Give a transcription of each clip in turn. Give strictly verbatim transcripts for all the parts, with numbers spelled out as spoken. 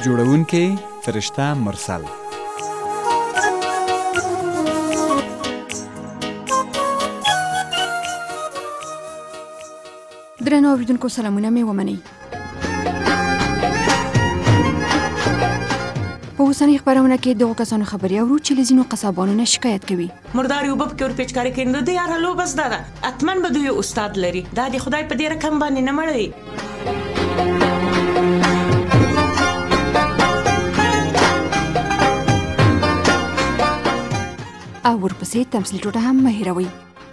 جوړونکی فرشته مرسل. درنو اوریدونکو سلامونه مې ومنئ. په اوسنۍ خبرونه کې دغو کسانو خبرې اورو چې له ځینو قصابانو نه شکایت کوي. مردار یو بب کې ور پیچکاري کوي نو د یاره لو بس دا ده اتمن به دوی استاد لري. دا د خدای په دې رقم باندې نه مړی. او ورپسې تمثیل ټوټه هم مه هېروئ.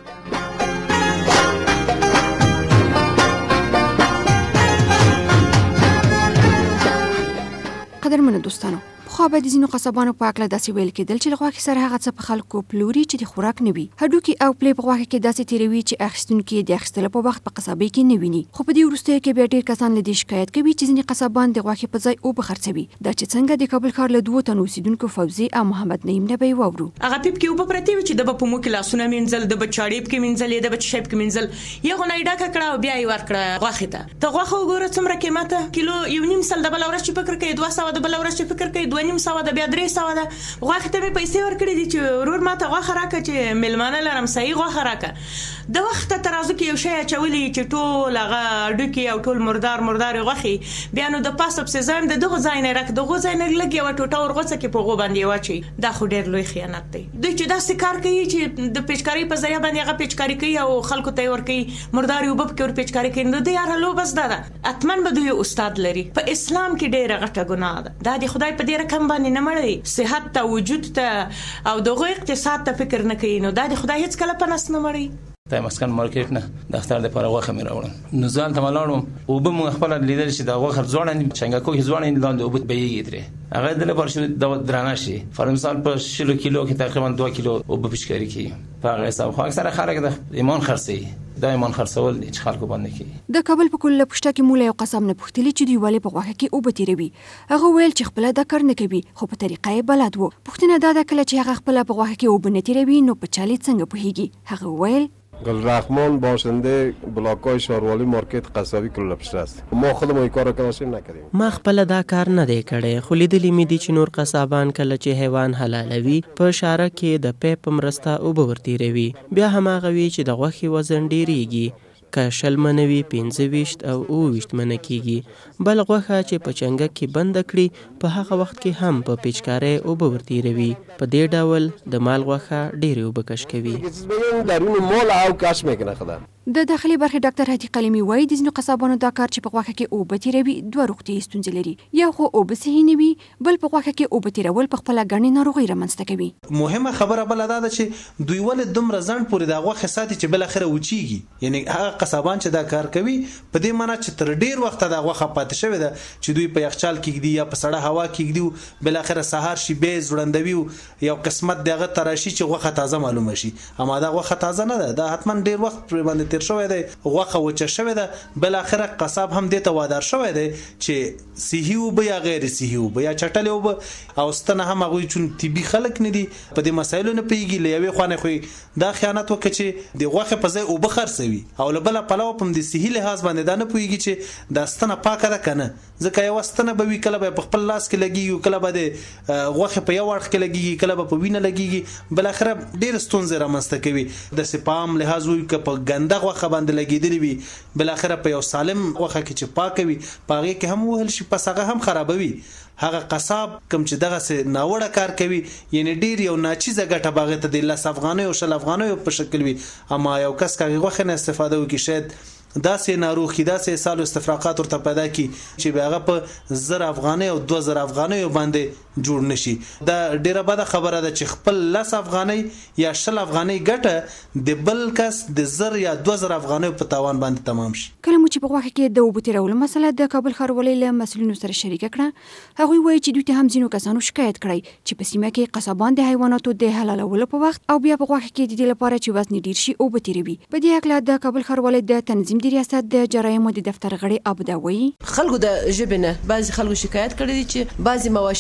قدرمنو دوستانو، خو به د ځینو قصابانو په هکله داسې ویل کېدل چې له غوښې سره هغه څه په خلکو پلوري چې د خوراک نه وي. هډوکي او پلې په غوښې کې داسې تېروي چې اخیستونکي د اخیستلو په وخت په قصابۍ کې نه ویني. خو په دې وروستیو کې بیا ډېر کسان له دې شکایت کوي چې ځینې قصابان د غوښې په ځای اوبه خرڅوي. دا چې څنګه د کابل ښار له دوو تنو اوسېدونکو فوزي او محمد نعیم نه به یې واورو. هغه پیپ کې اوبه پرتې وي چې د به په مو کې لاسونه مینځل، د به چاړیب کې مینځل، د به چشیب کې مینځل. یو نه یې ډکه کړه او بیا یې ورکړه غوښې ته. ته غوښه وګوره څومره قیمته کیلو یو نیم سل، د بله ورځ چې فکر کوي دوه سوه، د بله ورځ چې فکر کوي دوه نیم سوه، د بیا درې سوه ده. غوښې ته مې پیسې ورکړې دي چې ورور ماته غوښه راکړه چې میلمانه لرم، صحیح غوښه راکړه. د وخت ته ترازو کې یو شی اچولي چې ټول هغه هډوکي او ټول مردار مردار غوښې بیا نو د پاسه پسې ځایم د دغه ځای نه راکړه، دغه ځای نه لږ یوه ټوټه ورغوڅه کې په هغو باندې یې واچوي. دا خو ډېر لوی خیانت دی. دوی چې داسې کار کوي چې د پیچکارۍ په ذریعه باندې هغه پیچکاري کوي او خلکو ته یې ورکوي، مردار یو بب کې ور پیچکاري کوي. نو د یاره لو بس دا ده اتمن به دوی استاد لري. په اسلام کې ډېره غټه ګناه ده. دا د خدای په دې رقم باندې نه مړی. صحت ته، وجود ته او دغه اقتصاد ته فکر نه کوي. نو دا د خدای هیڅ کله په نس نه مړی. د مسکن مارکیټ نه د اختر لپاره غوښه مې راوړم. نو ځان ته ولاړم او به مو خپل لیدل چې دا غوښه ځوړه څنګه کوي ځوړه لاندې او به بیږي درې هغه د لپاره چې د درانه شي. فر مثال په شلو کیلو کې تقریبا دوه کیلو او به پچکاری کی په هغه حساب خو اکثر خلک د ایمان خرڅي دا ایمان خرڅول دي چې خلکو باندې کی. د کابل په کله پښته کې مولا یو قسم نه پختلی چې دی والي په غوښه کې او به تیروي. هغه ویل چې خپل دا کار نه کوي خو په طریقې بلد وو. پښتنه دا د کله چې هغه خپل په غوښه کې او به نه تیروي نو په چالي څنګه پوهیږي. هغه ویل گلرحمان باشنده بلاکای شاروالی مارکت قصابی کلو پشت است. ما خودم این کار کناسیم نکردیم. ما خپل دا کار نه دی کړی خو لیدلی مې دي چې نور قصابان کله چې حیوان حلالوي په اشاره کې د پیپ مرسته اوبه ورتیروي. بیا هماغه وی چې د غوښې وزن ډیریږي که شل منه وي پنځه ویشت او اووه ویشت منه کیږي. بل غوښه چې په چنګه کې بند کړي په هغه وخت کې هم په پیچکارۍ اوبه ورتیروي. په دې ډول د مال غوښه ډېرې اوبه کش کوي. درون مال او کش میکنه خدا. د داخلي برخې ډاکټر هادي قلیمي وایي د ځینو قصابانو دا کار چې په غوښه کې اوبه تیروي دوه روغتیایي ستونزې لري. یو خو اوبه صحي نه وي، بل په غوښه کې اوبه تیرول په خپله ګڼې ناروغۍ رامنځته کوي. مهمه خبره بله دا ده چې دوی ولې دومره ځنډ پورې د غوښې ساتي چې بالاخره وچیږي. یعنی هغه قصابان چې دا کار کوي په دې معنی چې تر ډیر وخت دا غوښه پاتې شوې ده چې دوی په یخچال کې ږدي یا په سړه هوا کې ږدي، بالاخره سهار شي به ځوړندوي یو قسمت دغه تراشي چې غوښه تازه معلومه شي. اما دا غوښه تازه نه ده، دا حتما ډیر وخت پر باندې تیر شوی دی، غوښه وچه شوې ده. بالاخره قصاب هم دې ته وادار شوی دی چې صحي اوبه یا غیر صحي اوبه یا چټلې اوبه او ستنه هم هغوی چون طبي خلک نه دي په دې مسایلو نه پوهېږي. له یوې خوا نه خو دا خیانت وکړه چې د غوښې په ځای اوبه خرڅوي او له بله پلوه په د صحي لحاظ باندې دا نه پوهېږي چې دا ستنه پاکه ده که نه. ځکه یوه ستنه به وي کله به په خپل لاس کې لګېږي، کله به د غوښې په یو اړخ کې لګېږي، کله به په وینه لګېږي. بالاخره ډېرې ستونزې رامنځته کوي. داسې په عام لحاظ وي که په ګنده غوښه باندې لګېدلې وي بالاخره په یو سالم غوښه کې چې پاکه وي په هغې کې هم ووهل شي پس هغه هم خرابوي. هغه قصاب کوم چې دغه سه ناوړه کار کوي یعنی ډیر یو ناچیزه ګټه باغې ته د لس افغانۍ او شل افغانۍ په شکل وي. اما یو کس کاغه غوښه نه استفاده وکړي شاید داسې ناروغ کی داسې سال استفراقات ورته پیدا کی چې هغه په زر افغانۍ او دوه زره افغانۍ باندې جوړ نشي. دا ډیره بده خبره ده چې خپل لس افغانۍ یا شل افغانۍ ګټه د بل کس د زر یا دوه زره افغانۍ په تاوان باندې تمام شي. کله مو چې په غوښه کې د اوبو تیرولو مسله د کابل ښاروالۍ له مسؤلینو سره شریکه کړه، هغوی وایي چې دوی ته هم ځینو کسانو شکایت کړی چې په سیمه کې قصابان د حیواناتو د حلالولو په وخت او بیا په غوښه کې د دې لپاره چې وزن ډیر شي اوبه تیروي. په دې هکله د کابل ښاروالۍ د تنظیم د ریاست د جرایمو د دفتر غړي ابدا وایي خلکو د ژبې نه بعضې خلکو شکایت کړی دي چې بعضې مواشي چې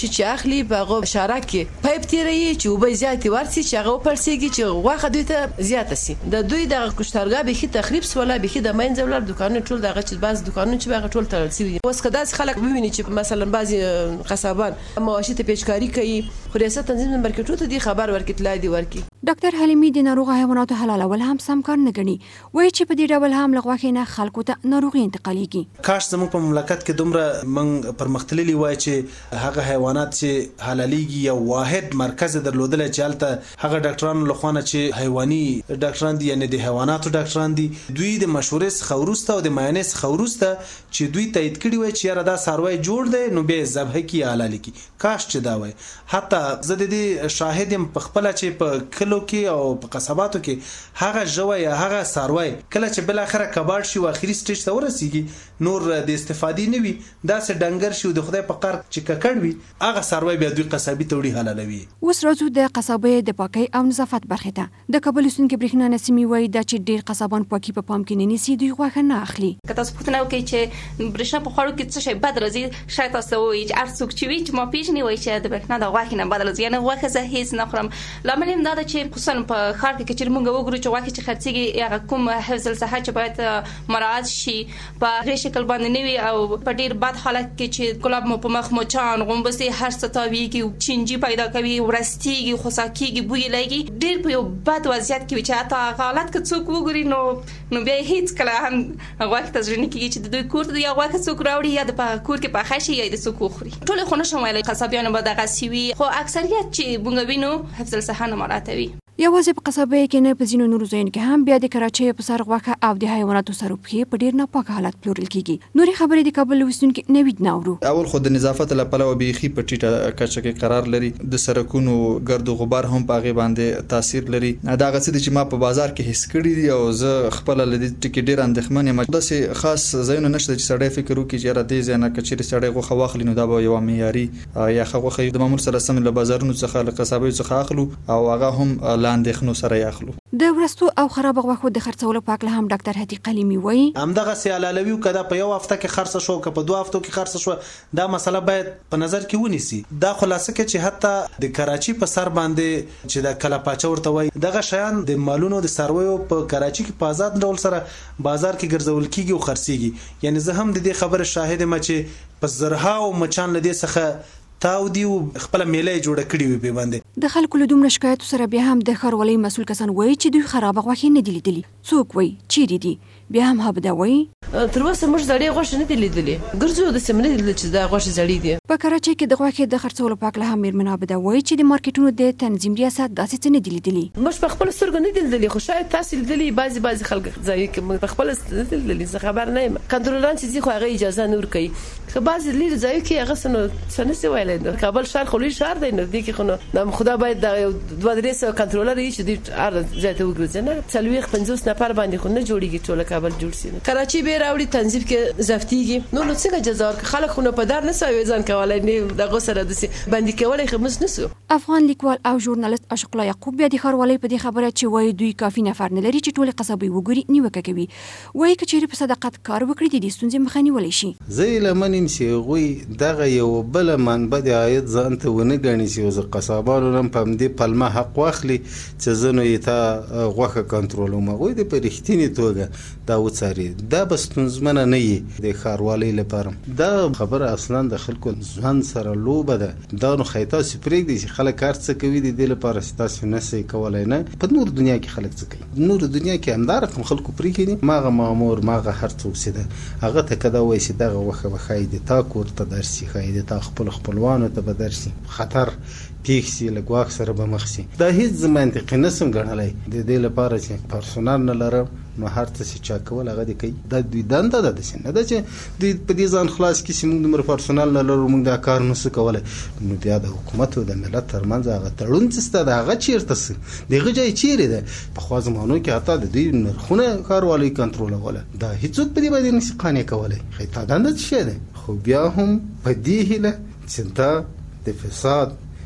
اخلي په غو شارک کې پایپ تیری چې وبې زیاتې ورسي چې هغه پرسيږي چې غوخه دوی ته زیاته سي د دوی د کشتارګا به کې تخریب سواله به کې د منځولر دکانونه ټول دغه چې باز دکانونه چې هغه ټول تړل سي اوس کدا خلک وویني چې مثلا بعضي قصابان مواشي ته پیشکاری کوي خو ریاست تنظیم مارکیټونو ته دی خبر ورکړي لا دی ورکړي ډاکټر حلیمي د ناروغه حیواناتو حلالول هم سم کار نه غني وایي چې په دې ډول هم لغواخې نه خلکو ته ناروغي انتقالېږي کاش زموږ په مملکت کې دومره من پرمختللي وای چې هغه حیوانات چې حلاليږي یو واحد مرکز درلودل چې البته هغه ډاکټرانو لخوانه چې حیواني ډاکټران دي یعنی د حیواناتو ډاکټران دي دوی د مشورې څخه ورسته او د معاینې څخه ورسته چې دوی تایید کړي وای چې یاره دا ساروی جوړ دی نو به ذبح کی حلالي کی کاش چې دا وای حتی زه د دې شاهدم په خپل چې په کلو کې او په قصباتو کې هغه جوه یا هغه ساروی کله چې بل اخره کباړ شي او اخري سټیج ته ورسیږي نور د استفادې نه وي دا سه ډنګر شي د خدای په قار چې ککړ وي هغه ساروی بیا دوی قصابي توړي حلالوي اوس راځو د قصابې د پاکۍ او نظافت برخه ته د کابل سن کې برېښنا نسیمي وای د چې ډیر قصابان پاکي په پام کې نه نیسي دوی غوښه نه اخلي که تاسو پوښتنه وکړئ چې برېښنا په خوړو کې څه شی بد راځي شاید تاسو وایي چې ارڅوک چې وي چې ما پیژنې وایي چې د برېښنا د غوښې نه بد راځي یعنی غوښه زه هیڅ نه خورم لامل یې دا ده چې خصوصا په ښار کې چې موږ وګورو چې غوښه چې خرڅېږي هغه کوم حفظ الصحه چې باید مراعات شي په هغې شکل باندې نه وي او په ډېر بد حالت کې چې ګلاب مو په مخ مچان غومبسې هر څه تاویږي چینجي پیدا کوي ورستېږي خوسا کېږي بوی لګي ډېر په یو بد وضعیت کې وي چې حتی هغه حالت که څوک وګوري نو نو بیا هیڅ کله هم غوښه ته زړه نه کېږي چې د دوی کور ته یا غوښه څوک راوړي یا د کور کې پخه شي یا د څوک وخوري ټول خو نشم ویلی قصابیانو به دغسې وي خو اکثریت چې موږ وینو حفظ الصحه نه مراعاتوي یوازې په قصابۍ کې نه په ځینو نورو ځایونو کې هم بیا د کراچۍ په سر غوښه او د حیواناتو سر پښې په ډېر ناپاکه حالت پلورل کېږي نورې خبرې د کابل اوسیدونکي نوید ناورو اول خو د نظافت له پلوه بیخي په ټیټه کچه کې قرار لري د سرکونو ګرد و غبار هم په هغې باندې تاثیر لري دا هغه څه دي چې ما په بازار کې حس کړي دي او زه خپله له دې ټکي ډېر اندېښمن یم داسې خاص ځایونه نشته چې سړی فکر وکړي چې یاره دې ځای نه که چېرې سړی غوښه واخلي نو دا به یوه معیاري یا ښه غوښه د معمول سره سم له بازارونو څخه له قصابیو څخه اخلو او هغه هم له اندېښنو سره اخلو د ورستو او خراب غوښو د خرڅولو په اړه هم ډاکټر هدي قلیمي وایي همدغه سي حلالوي کدا په یو هفته کې خرڅ شو که په دوه هفتو کې خرڅ شو دا مسله باید په نظر کې ونیسي دا خلاصه کې چې حتی د کراچي په سر باندې چې د کلا پاچا ورته وایي دغه شیان د مالونو د سرویو په کراچي کې په آزاد ډول سره بازار کې ګرځول کیږي او خرڅيږي یعنی زه هم د دې خبره شاهد یم چې په زرها او مچان لدې څخه تاو دی خپل میله جوړ کړی وي په باندې د خلکو له دومره شکایت سره بیا هم د خارولۍ مسول کسان وایي چې دوی خراب غوښې نه دي لیدلي څوک وایي چیرې دي بیا هم هبدا وایي تر اوسه موږ زړې غوښې نه دي لیدلې ګرځو د سیمه نه لیدل چې دا غوښې زړې دي په کراچۍ کې د غوښې د خرڅولو په اړه هم میرمن هبدا وایي چې د مارکیټونو د تنظیم ریاست داسې څه نه دي لیدلي موږ په خپل سترګو نه دي لیدلي خو شاید تاسو لیدلي بعضي بعضي خلک ځای کې په خپل سترګو لیدلي زه خبر نه یم کنټرولان چې خو هغه اجازه نور کوي خو بعضي لري ځای کې هغه سن سنسي ویلای کابل شهر خو لوی شهر دی نو دې کې خو نو خدا باید د دوه درې سو کنټرولر یې چې دې ار ځای ته وګرځي نه څلويخ پنځوس نفر باندې خو نه جوړیږي ټول کابل جوړ شي کراچي به راوړي تنظیم کې زفتيږي نو نو څنګه جزا خلک خو نه په دار نه سوي ځان کولای نه دغه سره د باندې کولای خمس نسو افغان لیکوال او ژورنالیست اشق الله یعقوب بیا د خارولۍ په دې خبره چې وایي دوی کافي نفر نه لري چې ټول قصابي وګوري نیوکه کوي وایي چې چیرې په صداقت کار وکړي د ستونزې مخه نیولی شي زه لمنیم چې غوي دغه یو بل منبع د عاید ځان ته ونه غني چې ز قصابانو هم په دې پلمه حق واخلي چې زنه یې تا غوخه کنټرول مغوي د پرختینی توګه دا وڅاري دا بس ستونزمنه نه یي د خاروالۍ لپاره دا خبره اصلا د خلکو ځان سره لوبه ده دا نو خیتا سپریک دي چې خلک کار څه کوي د دې لپاره چې تاسو نه سي کولای نه په نور دنیا کې خلک څه کوي نور دنیا کې همدار کوم خلکو پریکینی ماغه مامور ماغه هر څوک سي ده هغه ته کدا وای چې دغه وخه وخای دي تا کوړه درسي خای دي تا خپل خپلوانو ته به درسي خطر پیښ سي لګواک سره به مخ سي دا هیڅ منطقي نسم غنلای د دې لپاره چې پرسونال نه لرم نو هر څه چې چا کول هغه دی کوي دا دوی دنده ده د سینه دا چې دوی په دې ځان خلاص کې سیمون د مر پرسونال نه لرو موږ دا کار نسو کولای نو بیا د حکومت او د ملت ترمنځ هغه تړون چې ستاسو هغه چیرته سي دغه ځای چیرې ده په خوا زمانو کې حتی د دوی نرخونه کاروالۍ کنټرول ولا دا هیڅوک په دې باندې نشي قانې کولای خې تا دنده څه ده خو بیا هم په دې هله چې دا د فساد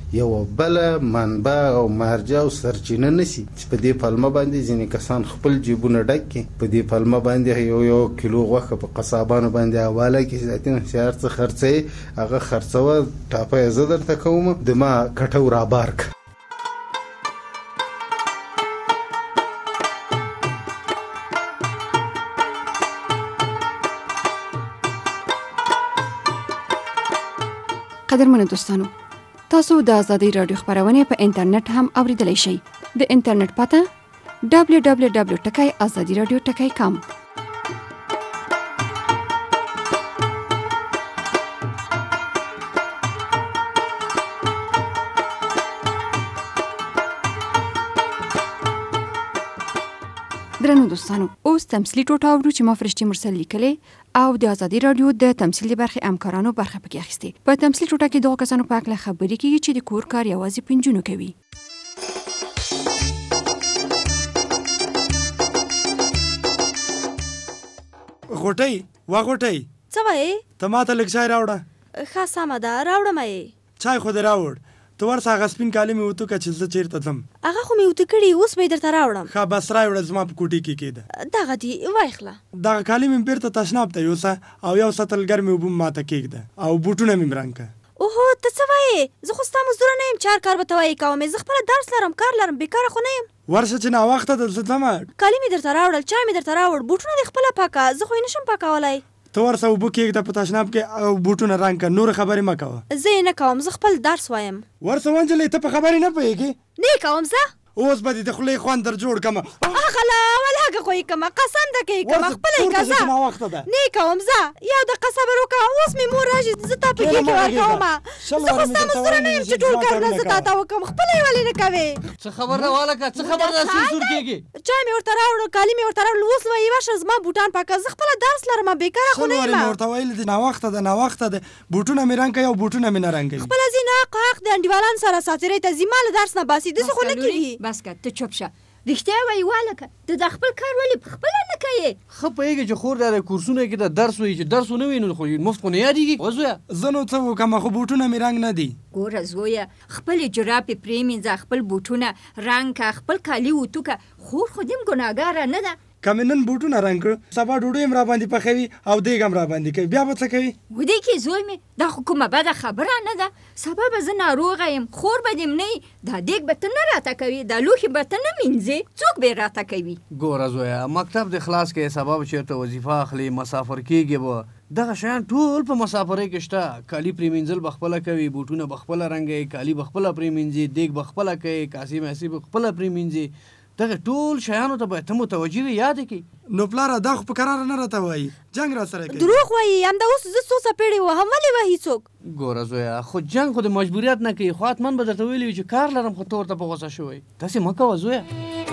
یو بل منبع او مرجع او سرچینه نسی چې په دې پلمه باندې ځینې کسان خپل جیبونه ډک کړي، په دې پلمه باندې یو یو کیلو غوښه په قصابانو باندې حواله کړي، ذاتي هوښیار څه خرڅوي هغه خرڅوه، ټاپه یې زه درته کوم، د ما کټو رابار کړه. قدرمنو دوستانو، تاسو د آزادۍ رادیو خبرونه په انټرنیټ هم اوریدلای شئ. د انټرنیټ پته دبلیو دبلیو دبلیو ټکی آزادي رادیو ټکی کام. درنو دوستانو، اوس تمثیلي ټوټه اورو چې ما فرشتي مرسل لیکلې او د آزادي رادیو د تمثیل د برخې همکارانو برخه پکې اخیستې. په تمثیل ټوټه کې دغه کسانو په اړه خبرې کیږي چې د کور کار یوازې په نجونو کوي. غوټۍ وا غوټۍ څه وایې؟ ته ماته لږ چای راوړه. ښه سمه ده، راوړم یې. چای خو دې راوړ. ته ورسه هغه سپین کالي مې وتو که چې زه چېرته تلم. هغه خو مې وته کړي، اوس به یې درته راوړم. ښه بس راوړه، زما په کوټې کې کېده. دغه دي وایخله. دغه کالي مې بیرته تشناب ته یوسه او یو سطل ګرمې اوبه مې ماته کېږده او بوټونه مې رنګ کړه. اوهو ته څه وایې؟ زه خو ستا مزدوره نه یم چې هر کار به ته وایې کوم. زه خپله درس لرم، کار لرم، بیکاره خو نه یم. ورشه چې ناوخته دلته ځمه. کالي مې درته راوړل، چای مې درته راوړ، بوټونه دې خپله پاکه، زه خو یې نشم پاکولی. ته ورسه اوبه کېږده په تشناب کې او بوټونه رنګ کړه، نورې خبرې مه کوه. زه یې نه کوم، زه خپل درس وایم. ورسه ونجلۍ ته په خبرې نه پوهېږې؟ نه کوم زه. اوس به دې د خولې خوند در جوړ کړمه. اخله ولهګه خو یې کومه، قسم ده که یې کومه، خپله یې که زه نه کوم. زه یو دقیقه صبر وکړه، اوس مې مور راشي زه تا په کې ورکومه. زه خو ستا مزدوره نه یم چې ټول کارونه زه تا ته وکړم، خپله یې ولې نه کوې؟ څه خبر ده والکه، څه خبر ده سور کېږي؟ چای مې ورته راوړو، کالي مې ورته راوړل، اوس به یې وشه زما بوټان پاکه، زه خپله درس لرم، بېکاره خو نه یم. مې ورته ویلي دي ناوخته ده ناوخته ده، بوټونه مې رنګ کوي او بوټونه مې نه رنګوي. خپله ځي نه حق حق د انډیوالانو سره ساتیرۍ ته ځي، ما له درس نه باسي، داسې خو نه کېږي. بس که ته چوپ شه، رښتیا وایي والکه، ته د خپل کار ولې پخپله نه کوې؟ ښه پوهېږې چې خور دا د کورسونه کې د درس وایي، چې درس ونه وایي نو خو مفت خو نه یادېږي. وزویه زه نو څه وکړم، خو بوټونه مې رنګ نه دي. ګوره زویه، خپلې جرابې پرېمینځه، خپل بوټونه رنګ کړه، خپل کالي وتو کړه. خور خو دې هم ګناهګاره نه ده. که مې نن بوټونه رنګ کړ، سبا ډوډۍ هم راباندې پخوي او دیګ هم راباندې کوي، بیا به څه کوي؟ ودې کې زوی مې، دا خو کومه بده خبره نه ده. سبا به زه ناروغه یم، خور به دې نه وي، دا دیګ به ته نه راته کوي، دا لوښي به ته نه مینځې، څوک به یې راته کوي؟ ګوره زویه، مکتب دې خلاص کړې، سبا به چېرته وظیفه اخلي، مسافر کېږي به، دغه شیان ټول په مسافرۍ کې شته. کالي پرېمینځل به خپله کوي، بوټونه به خپله رنګوي، کالي به خپله پرېمینځي، دیګ به خپله کوي، کاسې ماسې به خپله پرېمینځي. دغه ټول شیانو ته باید ته متوجه وي، یاد کړي. نو پلاره دا خو په کراره نه راته وایي، جنګ را سره کوي. دروغ وایي، همدا اوس زه څو څپېړې وهم، ولې وایي څوک؟ ګوره زویه، خو جنګ خو د مجبوریت نه کوي، خو حتمن به درته ویلي وي چې کار لرم، خو ته ورته په غوسه شوی. داسې مه کوه زویه.